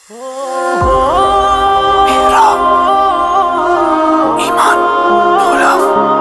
مهراب ایمان پولاف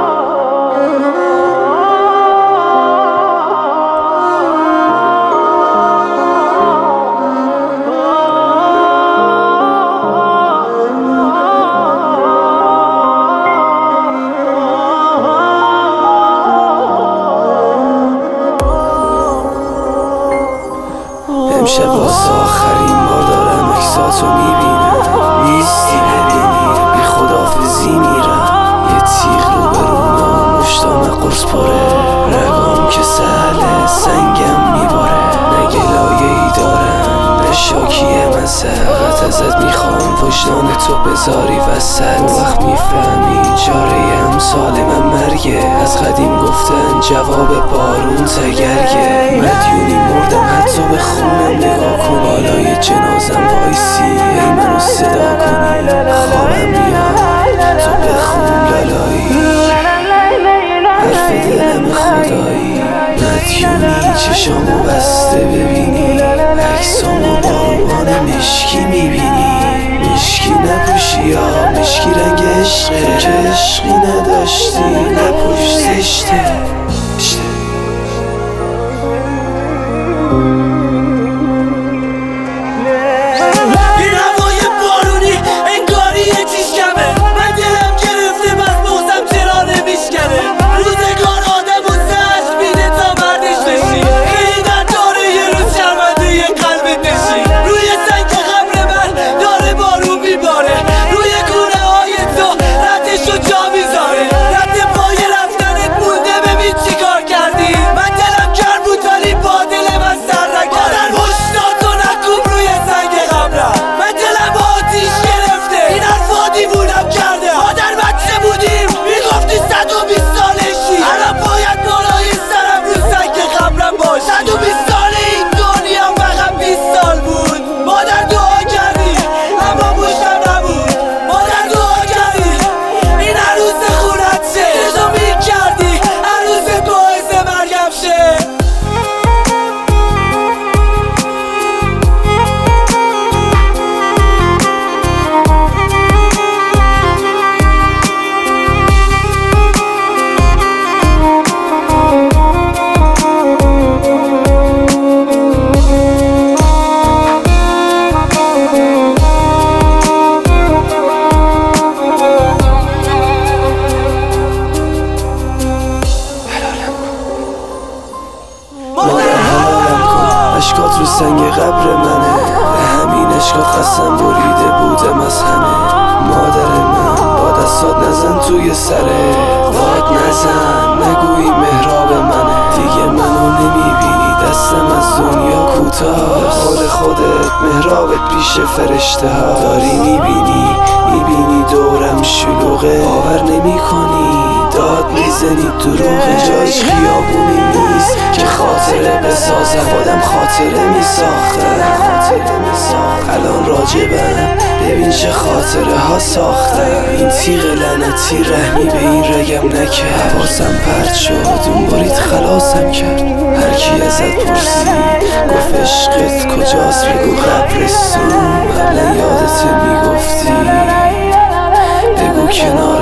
امشب واسه آخرین بار دارم اکساتو میبینم. نیستی ببینی بی خدافزی میرم. یه تیغ رو برونا مشتام قرص پره. رگام که سهله سنگم میباره. نه گلایه ای دارم نه شاکیه من سرقت ازت میخوام وجدان تو بذاری وسط. وقت میفهمی چاره امسال من مرگه. از قدیم گفتن جواب بارون تگرگه. مدیونی مردم حتی به خونم نگاه کنی. بالای جنازم وایسی ای منو صدا کنی. خوابم میاد تو بخون لالایی. حرف دلم خدایی. مدیونی چشامو بسته ببینی. عکسامو باروان مشکی میبینی. مشکی نپوشی یا مشکی رنگ عشقه. که عشقی نداشتی نپوش زشته. اشکات رو سنگ قبر منه. به همین اشکات قسم بریده بودم از همه. مادر من با دستات نزن توی سره. داد نزن نگویی مهراب منه. دیگه منو نمیبینی دستم از دنیا کوتاه. حال خودت مهرابت پیش فرشته ها. داری میبینی دورم شلوغه. باور نمی کنی داد میزنی دروغه. جایش خیابونی نیست که خاطره بسازم. خودم خاطره میساختم. الان راجبم ببین چه خاطره ها ساختم. این تیغ لعنتی رحمی به این رگم نکرد. حواسم پرت شد اون بارید خلاصم کرد. هرکی ازت پرسید گفت عشقت کجاست بگو قبرستون. قبلا یادت میگفتی بگو کنار